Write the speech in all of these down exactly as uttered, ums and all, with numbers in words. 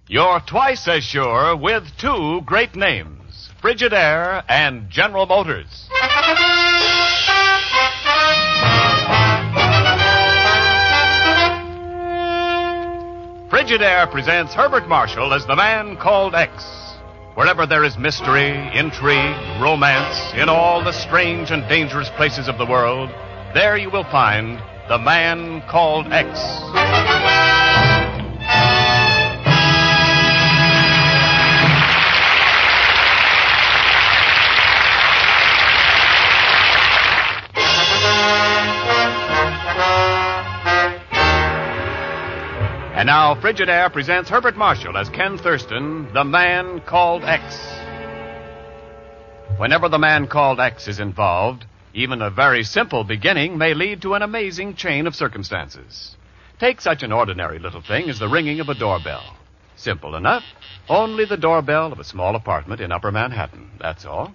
You're twice as sure with two great names, Frigidaire and General Motors. Frigidaire presents Herbert Marshall as the man called X. Wherever there is mystery, intrigue, romance, in all the strange and dangerous places of the world, there you will find the man called X. And now, Frigidaire presents Herbert Marshall as Ken Thurston, the man called X. Whenever the man called X is involved, even a very simple beginning may lead to an amazing chain of circumstances. Take such an ordinary little thing as the ringing of a doorbell. Simple enough. Only the doorbell of a small apartment in Upper Manhattan, that's all.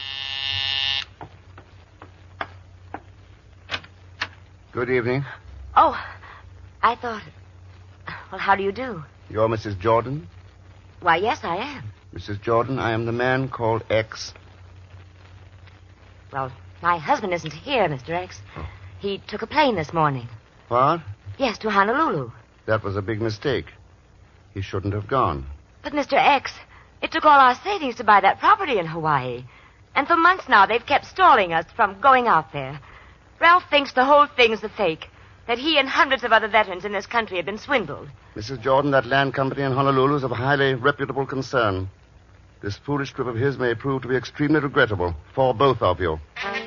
Good evening. Oh, I thought... Well, how do you do? You're Missus Jordan? Why, yes, I am. Missus Jordan, I am the man called X. Well, my husband isn't here, Mister X. Oh. He took a plane this morning. What? Yes, to Honolulu. That was a big mistake. He shouldn't have gone. But, Mister X, it took all our savings to buy that property in Hawaii. And for months now, they've kept stalling us from going out there. Ralph thinks the whole thing's a fake. That he and hundreds of other veterans in this country have been swindled. Missus Jordan, that land company in Honolulu is of highly reputable concern. This foolish trip of his may prove to be extremely regrettable for both of you.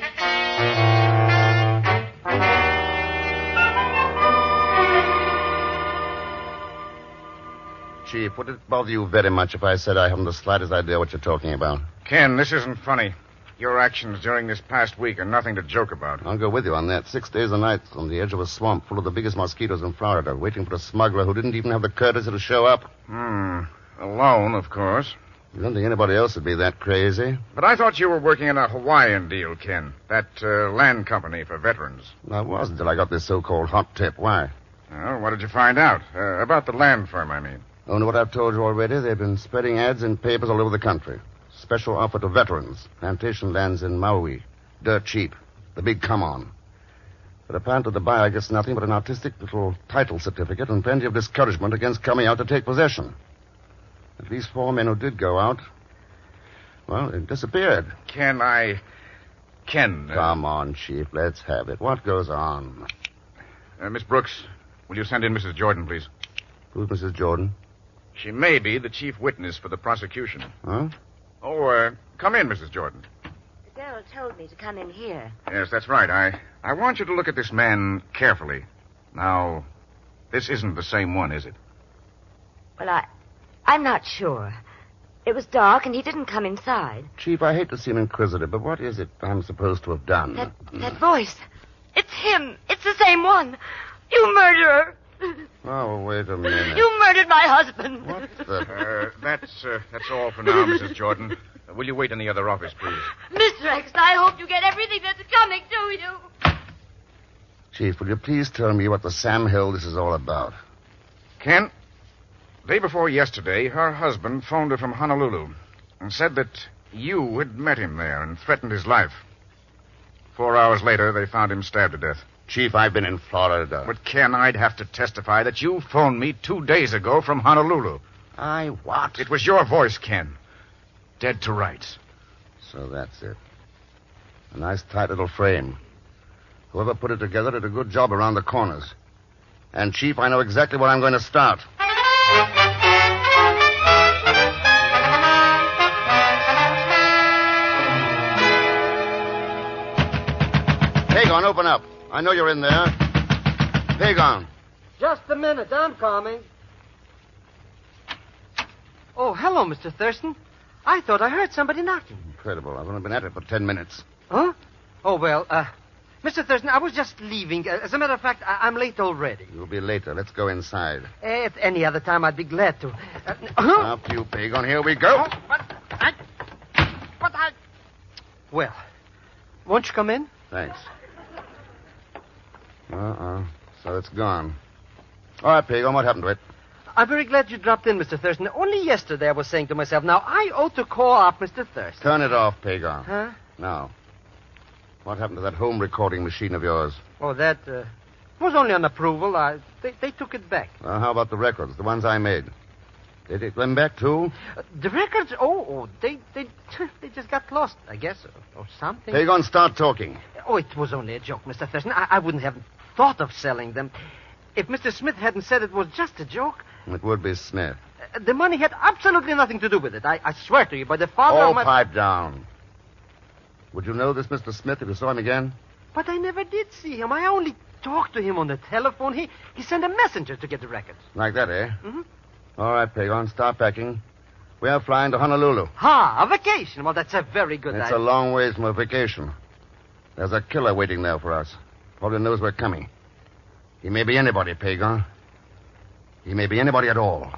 Chief, would it bother you very much if I said I haven't the slightest idea what you're talking about? Ken, this isn't funny. Your actions during this past week are nothing to joke about. I'll go with you on that. Six days and nights on the edge of a swamp full of the biggest mosquitoes in Florida, waiting for a smuggler who didn't even have the courtesy to show up. Hmm. Alone, of course. You don't think anybody else would be that crazy? But I thought you were working in a Hawaiian deal, Ken. That uh, land company for veterans. I was until I got this so-called hot tip. Why? Well, what did you find out? Uh, about the land firm, I mean. Oh, know what I've told you already? They've been spreading ads in papers all over the country. Special offer to veterans. Plantation lands in Maui. Dirt cheap. The big come-on. But apparently the buyer gets nothing but an artistic little title certificate and plenty of discouragement against coming out to take possession. At least four men who did go out, well, they disappeared. Ken, I... Ken... Uh... Come on, Chief. Let's have it. What goes on? Uh, Miss Brooks, will you send in Missus Jordan, please? Who's Missus Jordan? She may be the chief witness for the prosecution. Huh? Oh, uh, come in, Missus Jordan. The girl told me to come in here. Yes, that's right. I, I want you to look at this man carefully. Now, this isn't the same one, is it? Well, I... I'm not sure. It was dark, and he didn't come inside. Chief, I hate to seem inquisitive, but what is it I'm supposed to have done? That, that voice. It's him. It's the same one. You murderer. Oh, wait a minute. You murdered my husband. What the... Uh, that's, uh, that's all for now, Missus Jordan. Uh, will you wait in the other office, please? Mister X, I hope you get everything that's coming to you. Chief, will you please tell me what the Sam Hill this is all about? Ken, day before yesterday, her husband phoned her from Honolulu and said that you had met him there and threatened his life. Four hours later, they found him stabbed to death. Chief, I've been in Florida. But, Ken, I'd have to testify that you phoned me two days ago from Honolulu. I what? It was your voice, Ken. Dead to rights. So that's it. A nice tight little frame. Whoever put it together did a good job around the corners. And, Chief, I know exactly where I'm going to start. Pagon, open up. I know you're in there. Pagon. Just a minute. I'm coming. Oh, hello, Mister Thurston. I thought I heard somebody knocking. Incredible. I've only been at it for ten minutes. Huh? Oh, well, uh, Mister Thurston, I was just leaving. As a matter of fact, I- I'm late already. You'll be later. Let's go inside. At any other time, I'd be glad to. Uh, Up you, Pagon. Here we go. Oh, what? I... What I... Well, won't you come in? Thanks. Uh-uh. So it's gone. All right, Pagon, what happened to it? I'm very glad you dropped in, Mister Thurston. Only yesterday I was saying to myself, now I ought to call up Mister Thurston. Turn it off, Pagon. Huh? Now, what happened to that home recording machine of yours? Oh, that uh, was only on approval. I, they, they took it back. Well, how about the records, the ones I made? They take them back, too? Uh, the records? Oh, oh, they they they just got lost, I guess, or, or something. Pagon, start talking. Oh, it was only a joke, Mister Thurston. I, I wouldn't have thought of selling them. If Mister Smith hadn't said it was just a joke... It would be Smith. Uh, the money had absolutely nothing to do with it. I, I swear to you, by the father Oh, of my... pipe down. Would you know this Mister Smith if you saw him again? But I never did see him. I only talked to him on the telephone. He he sent a messenger to get the records. Like that, eh? Mm-hmm. All right, Pagon, start packing. We are flying to Honolulu. Ha, a vacation. Well, that's a very good It's idea. a long ways from a vacation. There's a killer waiting there for us. Probably knows we're coming. He may be anybody, Pagon. He may be anybody at all.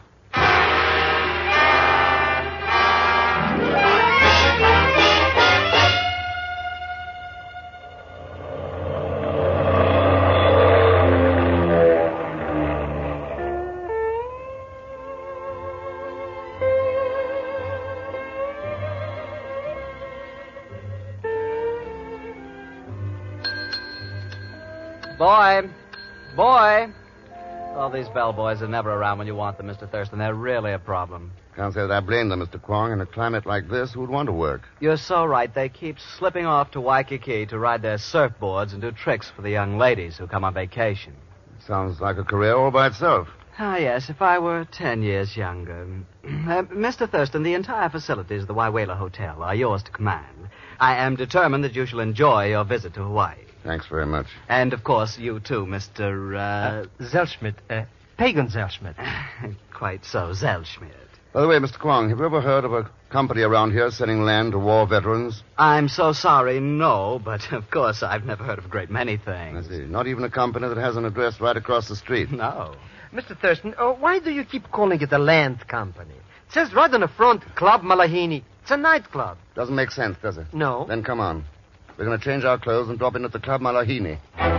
Boy. Boy. Oh, these bellboys are never around when you want them, Mister Thurston. They're really a problem. Can't say that I blame them, Mister Kwong. In a climate like this, who'd want to work? You're so right. They keep slipping off to Waikiki to ride their surfboards and do tricks for the young ladies who come on vacation. Sounds like a career all by itself. Ah, yes, if I were ten years younger. Uh, Mister Thurston, the entire facilities of the Waiwela Hotel are yours to command. I am determined that you shall enjoy your visit to Hawaii. Thanks very much. And, of course, you too, Mister Uh... Uh, Zellschmidt. Uh, Pagan Zellschmidt. Quite so, Zellschmidt. By the way, Mister Kwong, have you ever heard of a company around here selling land to war veterans? I'm so sorry, no, but of course I've never heard of a great many I things. see. Not even a company that has an address right across the street. No. Mister Thurston, uh, why do you keep calling it a land company? It says right on the front, Club Malahini. It's a nightclub. Doesn't make sense, does it? No. Then come on. We're going to change our clothes and drop in at the Club Malahini.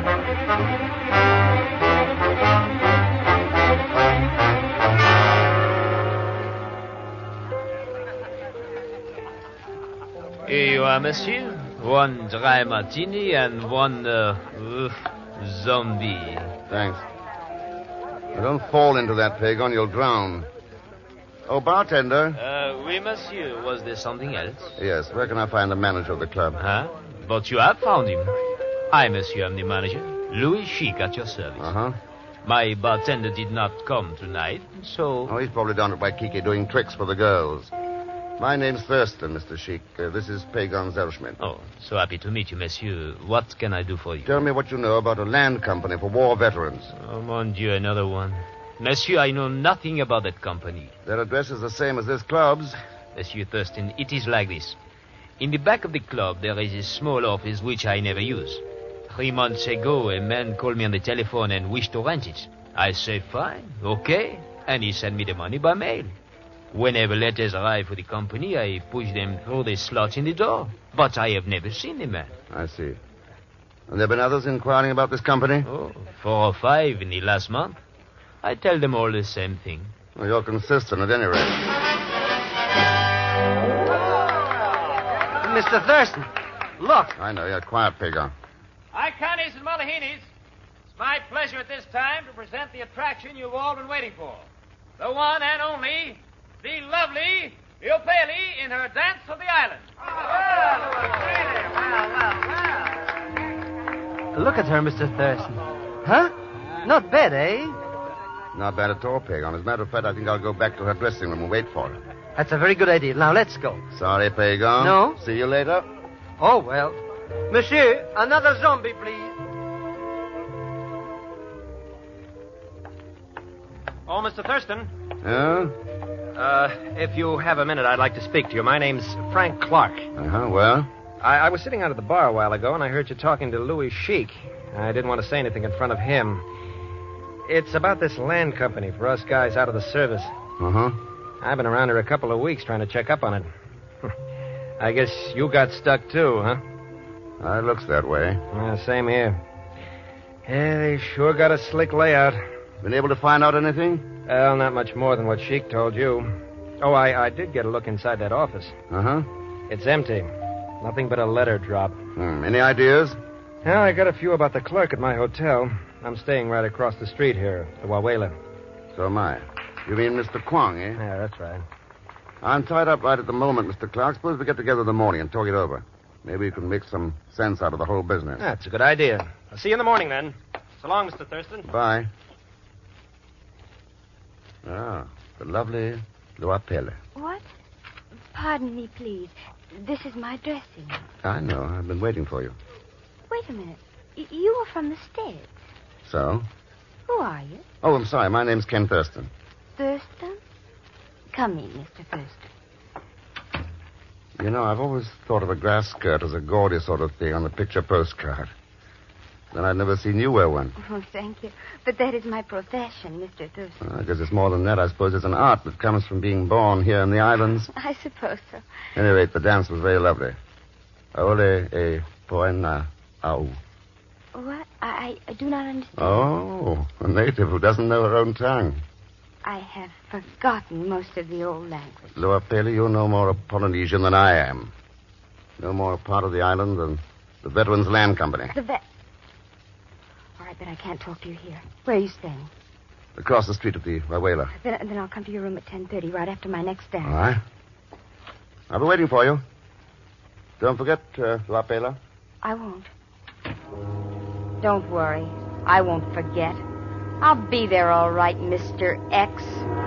Here you are, monsieur. One dry martini and one, uh, uh, zombie. Thanks. Now, don't fall into that, Pagon. You'll drown. Oh, bartender. Uh, oui, monsieur. Was there something else? Yes, where can I find the manager of the club? Huh? But you have found him. I, monsieur, am the manager. Louis Chic at your service. Uh-huh. My bartender did not come tonight, so... Oh, he's probably down at Waikiki doing tricks for the girls. My name's Thurston, Mister Chic. Uh, this is Pagan Zellschmidt. Oh, so happy to meet you, monsieur. What can I do for you? Tell me what you know about a land company for war veterans. Oh, mon Dieu, another one. Monsieur, I know nothing about that company. Their address is the same as this club's. Monsieur Thurston, it is like this. In the back of the club, there is a small office which I never use. Three months ago, a man called me on the telephone and wished to rent it. I said, fine, okay. And he sent me the money by mail. Whenever letters arrive for the company, I push them through the slots in the door. But I have never seen the man. I see. And there have been others inquiring about this company? Oh, four or five in the last month. I tell them all the same thing. Well, you're consistent at any rate. Mister Thurston, look. I know. You're quiet, Pagan. Hi, Connies and Malahinis. It's my pleasure at this time to present the attraction you've all been waiting for. The one and only, the lovely Iopeli in her Dance of the Island. Look at her, Mister Thurston. Huh? Not bad, eh? Not bad at all, Pagan. As a matter of fact, I think I'll go back to her dressing room and wait for her. That's a very good idea. Now, let's go. Sorry, Pagan. No. See you later. Oh, well. Monsieur, another zombie, please. Oh, Mister Thurston. Yeah? Uh, if you have a minute, I'd like to speak to you. My name's Frank Clark. Uh-huh. Well? I, I was sitting out at the bar a while ago, and I heard you talking to Louis Chic. I didn't want to say anything in front of him. It's about this land company for us guys out of the service. Uh-huh. I've been around here a couple of weeks trying to check up on it. I guess you got stuck, too, huh? Uh, it looks that way. Yeah, same here. Yeah, they sure got a slick layout. Been able to find out anything? Well, not much more than what Sheik told you. Oh, I, I did get a look inside that office. Uh-huh. It's empty. Nothing but a letter drop. Hmm. Any ideas? Yeah, I got a few about the clerk at my hotel. I'm staying right across the street here, the Wawela. So am I. You mean Mister Kwong, eh? Yeah, that's right. I'm tied up right at the moment, Mister Clark. Suppose we get together in the morning and talk it over. Maybe you can make some sense out of the whole business. That's a good idea. I'll see you in the morning, then. So long, Mister Thurston. Bye. Ah, the lovely Luapele. What? Pardon me, please. This is my dressing. I know. I've been waiting for you. Wait a minute. Y- you were from the States. So? Who are you? Oh, I'm sorry. My name's Ken Thurston. Thurston? Come in, Mister Thurston. You know, I've always thought of a grass skirt as a gaudy sort of thing on a picture postcard. Then I'd never seen you wear one. Oh, thank you. But that is my profession, Mister Thurston. Well, I guess it's more than that. I suppose it's an art that comes from being born here in the islands. I suppose so. At any rate, the dance was very lovely. Ole e poena au. What? I, I do not understand. Oh, a native who doesn't know her own tongue. I have forgotten most of the old language. Luapele, you're no more a Polynesian than I am. No more a part of the island than the Veterans Land Company. The vet... All right, then I can't talk to you here. Where are you staying? Across the street at the Wawela. Then, then I'll come to your room at ten thirty, right after my next dance. All right. I'll be waiting for you. Don't forget, uh, Luapele. I won't. Don't worry. I won't forget. I'll be there all right, Mister X.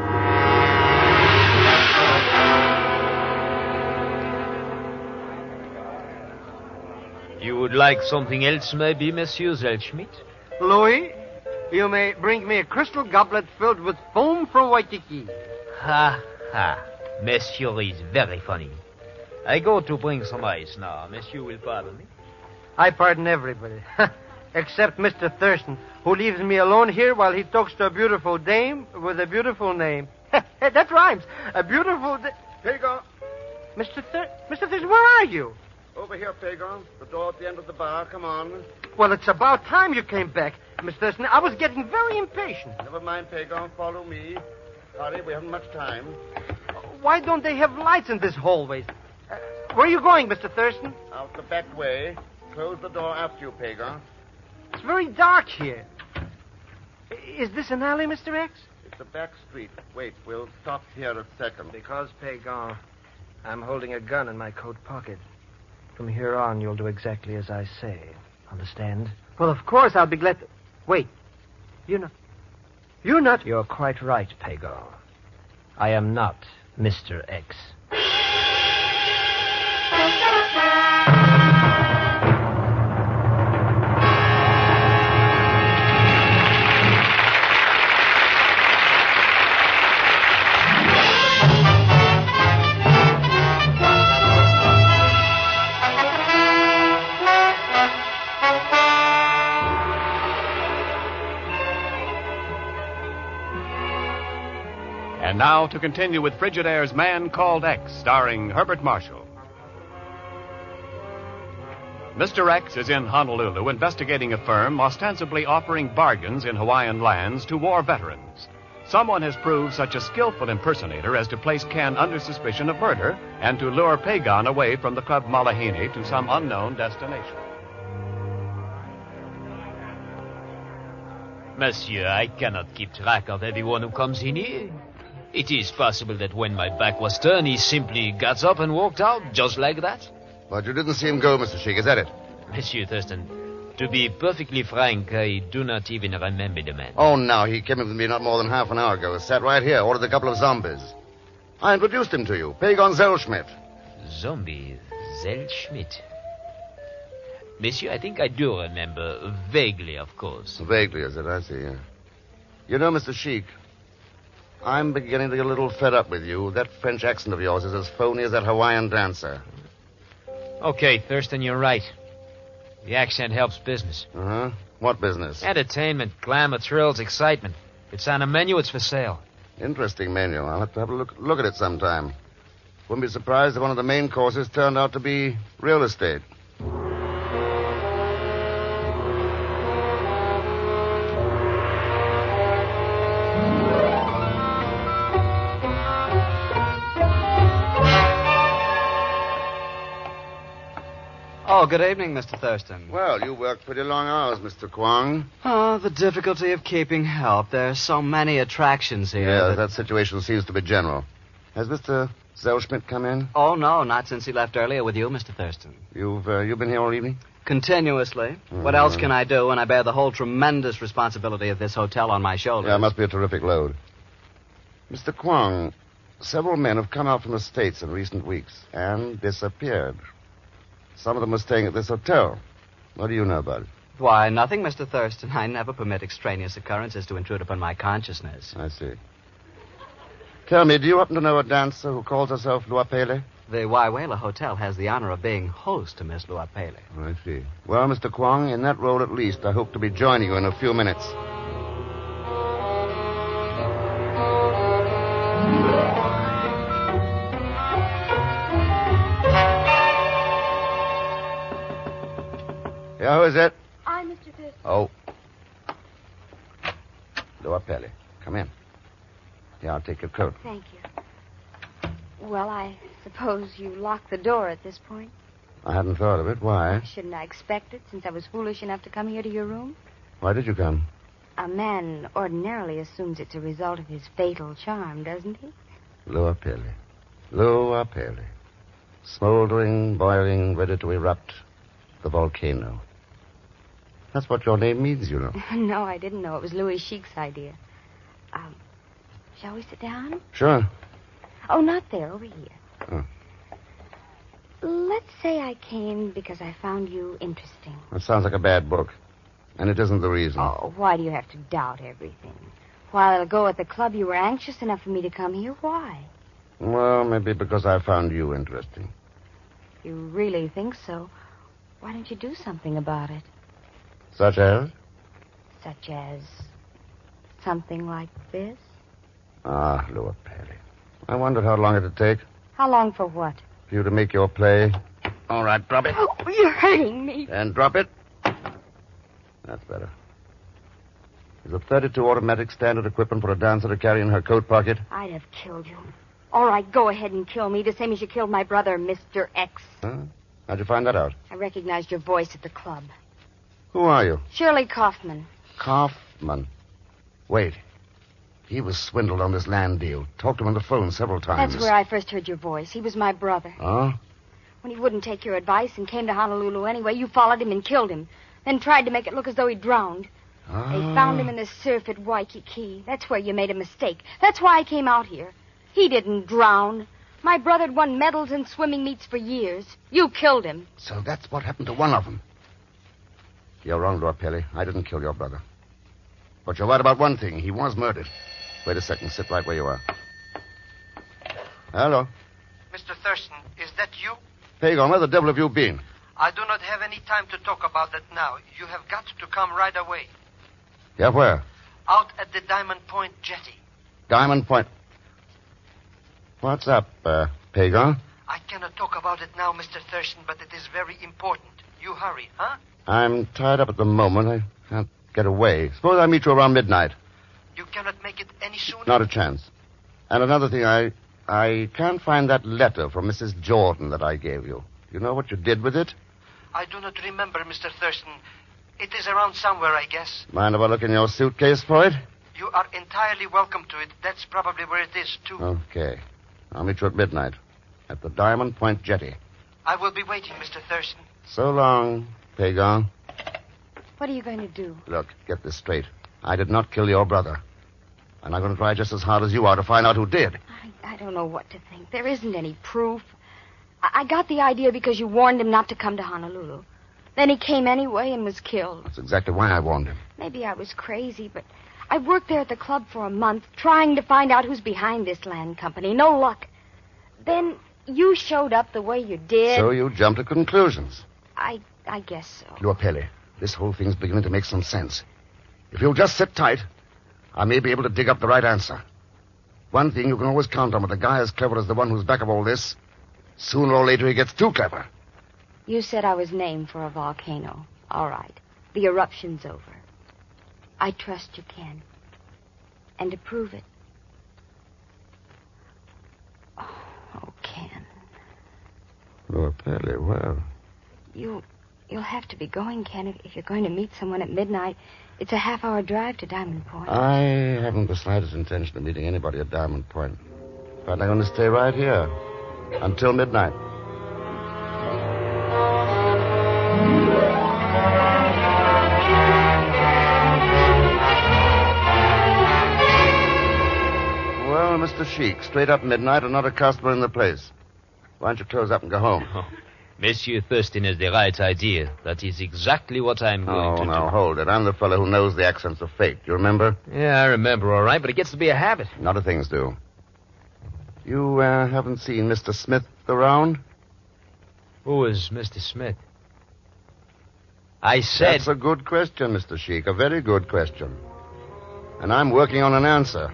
You would like something else, maybe, Monsieur Zelschmidt? Louis, you may bring me a crystal goblet filled with foam from Waikiki. Ha, ha. Monsieur is very funny. I go to bring some ice now. Monsieur will pardon me. I pardon everybody. Except Mister Thurston, who leaves me alone here while he talks to a beautiful dame with a beautiful name. That rhymes. A beautiful da- Pagon. Mister Thur- Mister Thurston, where are you? Over here, Pagon. The door at the end of the bar. Come on. Well, it's about time you came back, Mister Thurston. I was getting very impatient. Never mind, Pagon. Follow me. Hurry, we haven't much time. Why don't they have lights in this hallway? Uh, where are you going, Mister Thurston? Out the back way. Close the door after you, Pagon. It's very dark here. Is this an alley, Mister X? It's a back street. Wait, we'll stop here a second. Because, Pagan, I'm holding a gun in my coat pocket. From here on, you'll do exactly as I say. Understand? Well, of course, I'll be glad to... Wait. You're not... You're not... You're quite right, Pagan. I am not Mister X. And now to continue with Frigidaire's Man Called X, starring Herbert Marshall. Mister X is in Honolulu investigating a firm ostensibly offering bargains in Hawaiian lands to war veterans. Someone has proved such a skillful impersonator as to place Ken under suspicion of murder and to lure Pagan away from the Club Malahini to some unknown destination. Monsieur, I cannot keep track of everyone who comes in here. It is possible that when my back was turned, he simply got up and walked out, just like that. But you didn't see him go, Mister Sheik, is that it? Monsieur Thurston, to be perfectly frank, I do not even remember the man. Oh, no, he came in with me not more than half an hour ago. Sat right here, ordered a couple of zombies. I introduced him to you, Pagon Zelschmidt. Zombie Zelschmidt. Monsieur, I think I do remember. Vaguely, of course. Vaguely, is it? I see, yeah. You know, Mister Sheik, I'm beginning to get a little fed up with you. That French accent of yours is as phony as that Hawaiian dancer. Okay, Thurston, you're right. The accent helps business. Uh-huh. What business? Entertainment, glamour, thrills, excitement. If it's on a menu, it's for sale. Interesting menu. I'll have to have a look, look at it sometime. Wouldn't be surprised if one of the main courses turned out to be real estate. Oh, good evening, Mister Thurston. Well, you work pretty long hours, Mister Kwong. Oh, the difficulty of keeping help. There are so many attractions here. Yeah, that... that situation seems to be general. Has Mister Zellschmidt come in? Oh, no, not since he left earlier with you, Mister Thurston. You've uh, you've been here all evening? Continuously. Mm. What else can I do when I bear the whole tremendous responsibility of this hotel on my shoulders? Yeah, it must be a terrific load. Mister Kwong, several men have come out from the States in recent weeks and disappeared. Some of them are staying at this hotel. What do you know about it? Why, nothing, Mister Thurston. I never permit extraneous occurrences to intrude upon my consciousness. I see. Tell me, do you happen to know a dancer who calls herself Luapele? The Waiwela Hotel has the honor of being host to Miss Luapele. I see. Well, Mister Kwong, in that role at least, I hope to be joining you in a few minutes. Yeah, who is it? I'm Mister Thurston. Oh. Luapele, come in. Yeah, I'll take your coat. Thank you. Well, I suppose you locked the door at this point. I hadn't thought of it. Why? Shouldn't I expect it, since I was foolish enough to come here to your room? Why did you come? A man ordinarily assumes it's a result of his fatal charm, doesn't he? Luapele. Luapele. Smoldering, boiling, ready to erupt. The volcano. That's what your name means, you know. No, I didn't know. It was Louis Chic's idea. Um, shall we sit down? Sure. Oh, not there, over here. Oh. Let's say I came because I found you interesting. That sounds like a bad book. And it isn't the reason. Oh, why do you have to doubt everything? While ago at the club, you were anxious enough for me to come here. Why? Well, maybe because I found you interesting. If you really think so, why don't you do something about it? Such as? Such as something like this? Ah, Luapele. I wondered how long it'd take How long for what? for you to make your play. All right, drop it. Oh, you're hurting me. And drop it. That's better. Is a thirty-two automatic standard equipment for a dancer to carry in her coat pocket? I'd have killed you. All right, go ahead and kill me, the same as you killed my brother, Mister X. Huh? How'd you find that out? I recognized your voice at the club. Who are you? Shirley Kaufman. Kaufman. Wait. He was swindled on this land deal. Talked to him on the phone several times. That's where I first heard your voice. He was my brother. Oh? When he wouldn't take your advice and came to Honolulu anyway, you followed him and killed him. Then tried to make it look as though he drowned. Oh. They found him in the surf at Waikiki. That's where you made a mistake. That's why I came out here. He didn't drown. My brother had won medals in swimming meets for years. You killed him. So that's what happened to one of them. You're wrong, Luapele. I didn't kill your brother. But you're right about one thing. He was murdered. Wait a second. Sit right where you are. Hello. Mister Thurston, is that you? Pagon, where the devil have you been? I do not have any time to talk about that now. You have got to come right away. Yeah, where? Out at the Diamond Point jetty. Diamond Point. What's up, uh, Pagon? I cannot talk about it now, Mister Thurston, but it is very important. You hurry, huh? I'm tied up at the moment. I can't get away. Suppose I meet you around midnight. You cannot make it any sooner? Not a chance. And another thing, I I can't find that letter from Missus Jordan that I gave you. You know what you did with it? I do not remember, Mister Thurston. It is around somewhere, I guess. Mind if I look in your suitcase for it? You are entirely welcome to it. That's probably where it is, too. Okay. I'll meet you at midnight at the Diamond Point jetty. I will be waiting, Mister Thurston. So long, Pagon. What are you going to do? Look, get this straight. I did not kill your brother. And I'm going to try just as hard as you are to find out who did. I, I don't know what to think. There isn't any proof. I, I got the idea because you warned him not to come to Honolulu. Then he came anyway and was killed. That's exactly why I warned him. Maybe I was crazy, but I worked there at the club for a month trying to find out who's behind this land company. No luck. Then you showed up the way you did. So you jumped to conclusions. I I guess so. Luapele, this whole thing's beginning to make some sense. If you'll just sit tight, I may be able to dig up the right answer. One thing you can always count on with a guy as clever as the one who's back of all this. Sooner or later he gets too clever. You said I was named for a volcano. All right. The eruption's over. I trust you can. And to prove it. Oh, oh Ken. Luapele, well. You You'll have to be going, Ken, if, if you're going to meet someone at midnight. It's a half-hour drive to Diamond Point. I haven't the slightest intention of meeting anybody at Diamond Point. In fact, I'm going to stay right here until midnight. Well, Mister Sheik, straight up midnight, another customer in the place. Why don't you close up and go home? Oh, Monsieur Thurston has the right idea. That is exactly what I'm going Oh, to now, do. hold it. I'm the fellow who knows the accents of fate. You remember? Yeah, I remember all right, but it gets to be a habit. Not a things do. You uh, haven't seen Mister Smith around? Who is Mister Smith? I said... That's a good question, Mister Sheik. A very good question. And I'm working on an answer.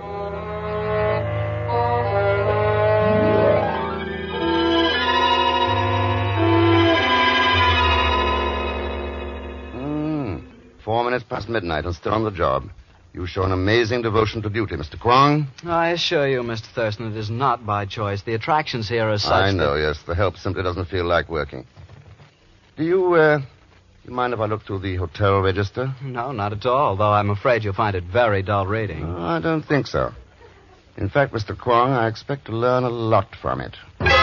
Mm, four minutes past midnight and still on the job. You show an amazing devotion to duty, Mister Kwong. I assure you, Mister Thurston, it is not by choice. The attractions here are such I know, that... yes. The help simply doesn't feel like working. Do you, uh, you mind if I look through the hotel register? No, not at all, though I'm afraid you'll find it very dull reading. Oh, I don't think so. In fact, Mister Kwong, I expect to learn a lot from it.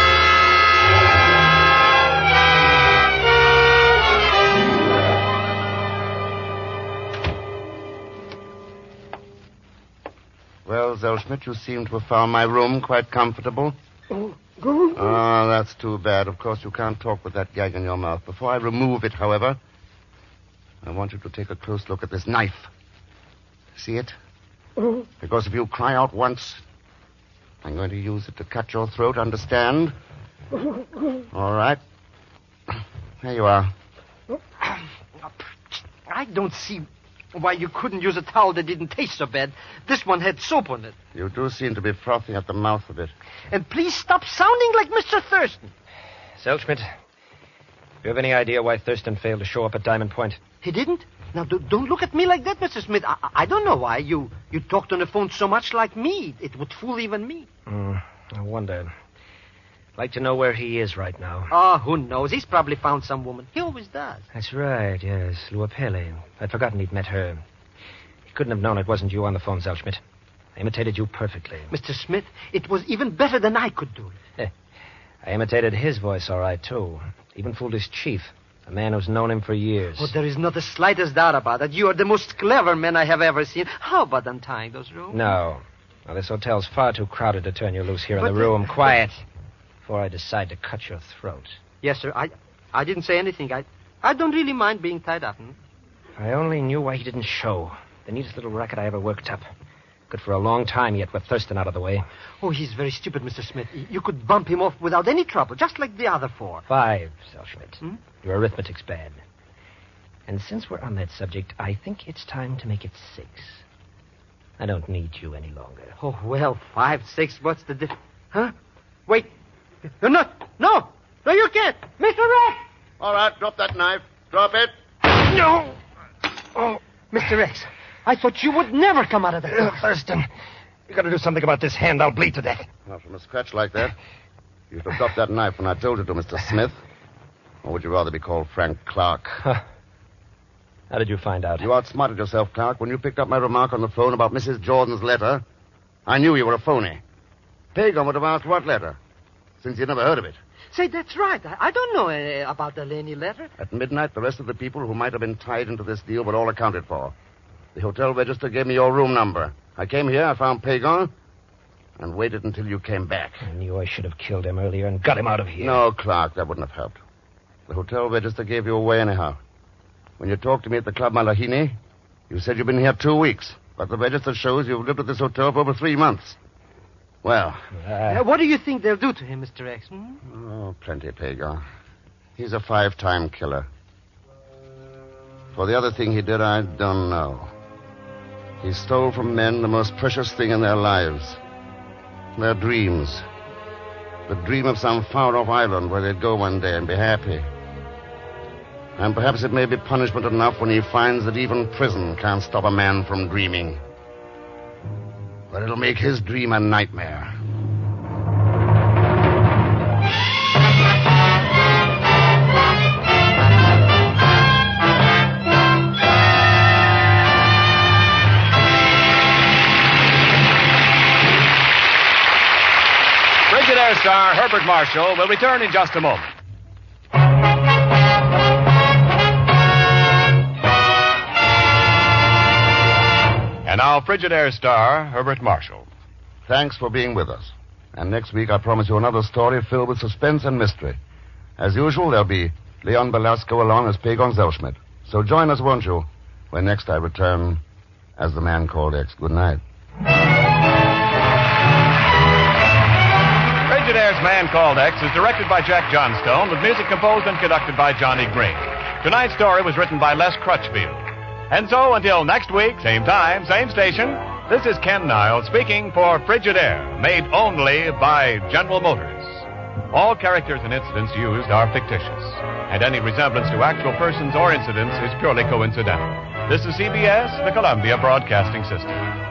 Well, Zellschmidt, you seem to have found my room quite comfortable. Oh, go. Oh, that's too bad. Of course, you can't talk with that gag in your mouth. Before I remove it, however, I want you to take a close look at this knife. See it? Oh. Because if you cry out once, I'm going to use it to cut your throat, understand? All right. There you are. I don't see why you couldn't use a towel that didn't taste so bad. This one had soap on it. You do seem to be frothing at the mouth a bit. And please stop sounding like Mister Thurston. Selchmit, do you have any idea why Thurston failed to show up at Diamond Point? He didn't? Now, do, don't look at me like that, Mister Smith. I, I don't know why. You you talked on the phone so much like me. It would fool even me. Mm, I wonder. I'd like to know where he is right now. Oh, who knows? He's probably found some woman. He always does. That's right, yes. Lua Pele. I'd forgotten he'd met her. He couldn't have known it wasn't you on the phone, Selchmit. I imitated you perfectly. Mister Smith, it was even better than I could do. I imitated his voice all right, too. Even fooled his chief, a man who's known him for years. Oh, there is not the slightest doubt about it. You are the most clever man I have ever seen. How about untying those ropes? No. Now, this hotel's far too crowded to turn you loose here But in the the- room. Quiet. Before I decide to cut your throat. Yes, sir. I I didn't say anything. I I don't really mind being tied up. Hmm? I only knew why he didn't show. The neatest little racket I ever worked up. Good for a long time yet with Thurston out of the way. Oh, he's very stupid, Mister Smith. You could bump him off without any trouble, just like the other four. Five, Selschmidt. Hmm? Your arithmetic's bad. And since we're on that subject, I think it's time to make it six. I don't need you any longer. Oh, well, five, six, what's the difference? Huh? Wait. No, no, no. No, you can't. Mister Rex! All right, drop that knife. Drop it. No. Oh, Mister Rex, I thought you would never come out of that. Uh, Thurston, you gotta do something about this hand. I'll bleed to death. Not from a scratch like that. You should have dropped that knife when I told you to, Mister Smith. Or would you rather be called Frank Clark? Huh. How did you find out? You outsmarted yourself, Clark, when you picked up my remark on the phone about Missus Jordan's letter. I knew you were a phony. Pagan would have asked what letter, since you'd never heard of it. Say, that's right. I, I don't know uh, about the Laney letter. At midnight, the rest of the people who might have been tied into this deal were all accounted for. The hotel register gave me your room number. I came here, I found Pagan, and waited until you came back. I knew I should have killed him earlier and got him out of here. No, Clark, that wouldn't have helped. The hotel register gave you away anyhow. When you talked to me at the Club Malahini, you said you've been here two weeks. But the register shows you've lived at this hotel for over three months. Well. Uh, Uh, what do you think they'll do to him, Mister X? Hmm? Oh, plenty, Pagan. He's a five-time killer. For the other thing he did, I don't know. He stole from men the most precious thing in their lives. Their dreams. The dream of some far-off island where they'd go one day and be happy. And perhaps it may be punishment enough when he finds that even prison can't stop a man from dreaming. But it'll make his dream a nightmare. Frigidaire star Herbert Marshall will return in just a moment. And now, Frigidaire star Herbert Marshall. Thanks for being with us. And next week, I promise you another story filled with suspense and mystery. As usual, there'll be Leon Belasco along as P. Gonzalschmidt. So join us, won't you, when next I return as the man called X. Good night. Frigidaire's Man Called X is directed by Jack Johnstone with music composed and conducted by Johnny Green. Tonight's story was written by Les Crutchfield. And so, until next week, same time, same station, this is Ken Niles speaking for Frigidaire, made only by General Motors. All characters and incidents used are fictitious, and any resemblance to actual persons or incidents is purely coincidental. This is C B S, the Columbia Broadcasting System.